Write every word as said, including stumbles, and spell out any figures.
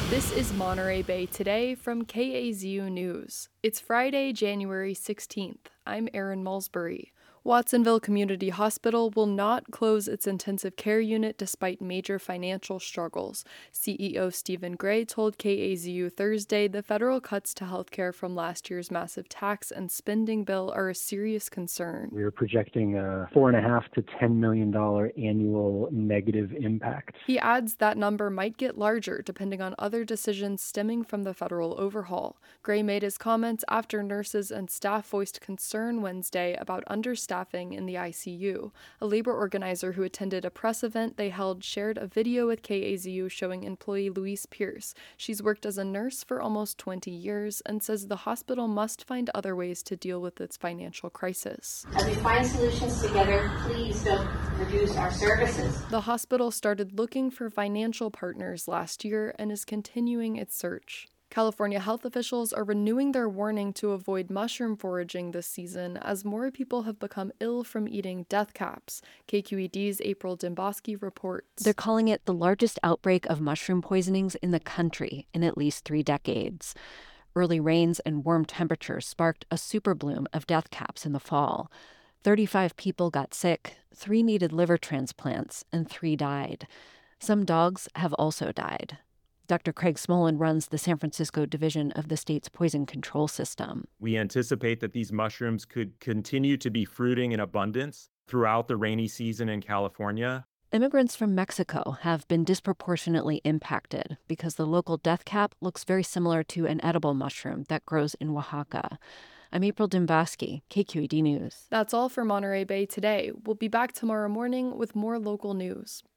This is Monterey Bay Today from K A Z U News. It's Friday, January sixteenth. I'm Erin Mulsbury. Watsonville Community Hospital will not close its intensive care unit despite major financial struggles. C E O Stephen Gray told K A Z U Thursday the federal cuts to healthcare from last year's massive tax and spending bill are a serious concern. We are projecting a four and a half to ten million dollar annual negative impact. He adds that number might get larger depending on other decisions stemming from the federal overhaul. Gray made his comments after nurses and staff voiced concern Wednesday about understaffing in the I C U. A labor organizer who attended a press event they held shared a video with K A Z U showing employee Louise Pierce. She's worked as a nurse for almost twenty years and says the hospital must find other ways to deal with its financial crisis. As we find solutions together, please don't reduce our services. The hospital started looking for financial partners last year and is continuing its search. California health officials are renewing their warning to avoid mushroom foraging this season as more people have become ill from eating death caps. K Q E D's April Dimboski reports. They're calling it the largest outbreak of mushroom poisonings in the country in at least three decades. Early rains and warm temperatures sparked a superbloom of death caps in the fall. thirty-five people got sick, three needed liver transplants, and three died. Some dogs have also died. Doctor Craig Smolin runs the San Francisco division of the state's poison control system. We anticipate that these mushrooms could continue to be fruiting in abundance throughout the rainy season in California. Immigrants from Mexico have been disproportionately impacted because the local death cap looks very similar to an edible mushroom that grows in Oaxaca. I'm April Dimboski, K Q E D News. That's all for Monterey Bay Today. We'll be back tomorrow morning with more local news.